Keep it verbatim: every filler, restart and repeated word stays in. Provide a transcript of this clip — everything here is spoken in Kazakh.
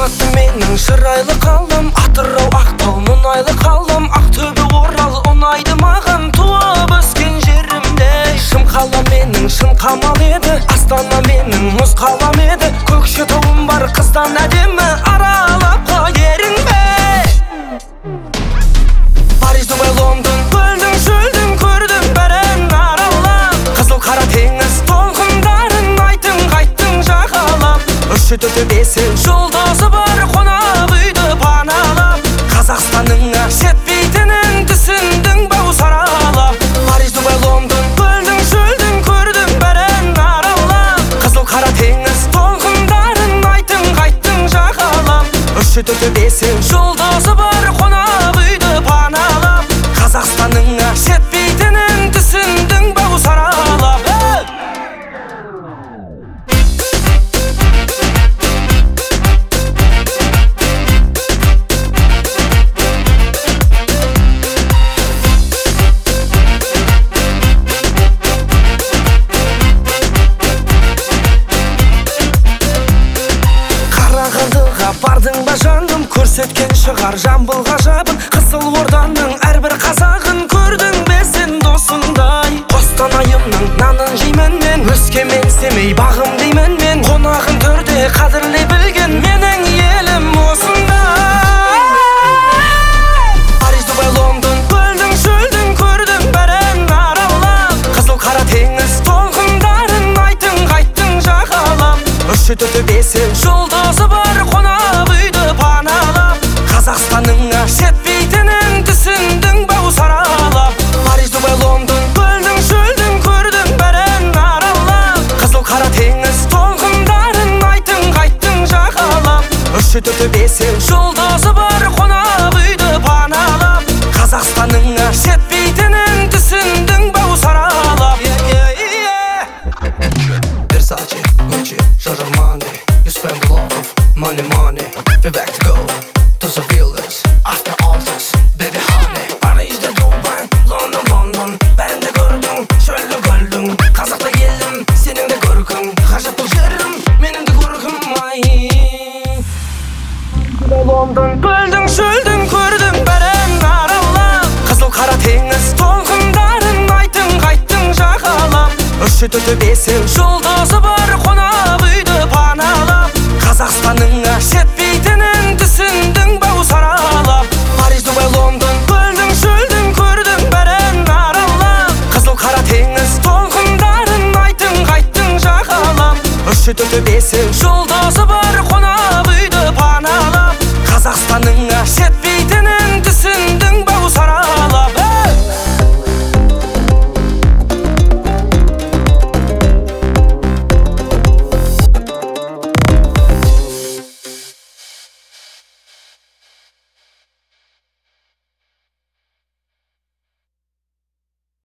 Алматы менің шырайлы қалдым, Атырау, Ақтау, мұнайлы қалдым, Ақтөбе, Орал ұнайды маған, туып өскен жерімде. Шым қала менің шын қамал еді, Астана менің мұз қалам еді, Көкшетауым бар қыздан әдемі, аралап қой ерінбе. Париж, Дубай, Лондон, көлдің шөлдің көрдім бәрін аралап, Қызыл қара теңіз толқындарын айттың қайттың жағалап, үші төрті бесі жолдасы бар қонақ үйді паналап, Қазақстаныңа жетпейтінін түсіндің бау саралап. Париж, Дубай, Лондон, көлдің шөлдің көрдім бәрін аралап, Қызыл қара теңіз толқындарын айттың қайттың жағалап, үші төрті бесі жолдасы бар қонақ үйді паналап, Қазақстаныңа жетпейтінін түсіндің бау саралап. Қарағандыға бардың ба жаным, көрсеткен шығар Жамбыл ғажабын, Қызыл Орданың әрбір қазағын көрдің бе сен досыңдай. Қостанайымның нанын жеймін мен, Өскемен, Семей бағым деймін мен, қонағын төрде қадірлей білген менің елім осындай. Париж, Дубай, Лондон, көлдің шөлдің көрдім бәрін аралап, Қызыл қара теңіз толқындарын айттың қайттың жағалап, үші төрті бесі жолдасы бар қонақ үйді паналап, Қазақстаныңа жетпейтінін түсіндің бау саралап. Париж, Дубай, Лондон, көлдің шөлдің көрдім бәрін аралап, Қызыл қара теңіз толқындарын айттың қайттың жағалап, үші төрті бесі жолдасы бар қонақ үйді паналап, Қазақстаныңа жетпейтінін түсіндің бау саралап. Versace, Gucci, Giorgio Armani. You spend a lot of money, money. We're back to go to the villas after all this, baby honey. Paris'de Dubai, London, London. Ben de gördüm, şöyle gördüm. Kazakta geldim, senin de görkün. Ғажап бұл жерім, менің де көркім ай. Лондон, көлдің шөлдің көрдім бәрін аралап, Қызыл қара теңіз толқындарын айттың қайттың жағалап, үші төрті бесі жолдасы бар қонақ үйді паналап, Қазақстаныңа жетпейтінін түсіндің бау саралап. Париж, Дубай, Лондон, көлдің шөлдің көрдім бәрін аралап, Қызыл қара теңіз толқындарын айттың қайттың жағалап, үші төрті бесі жол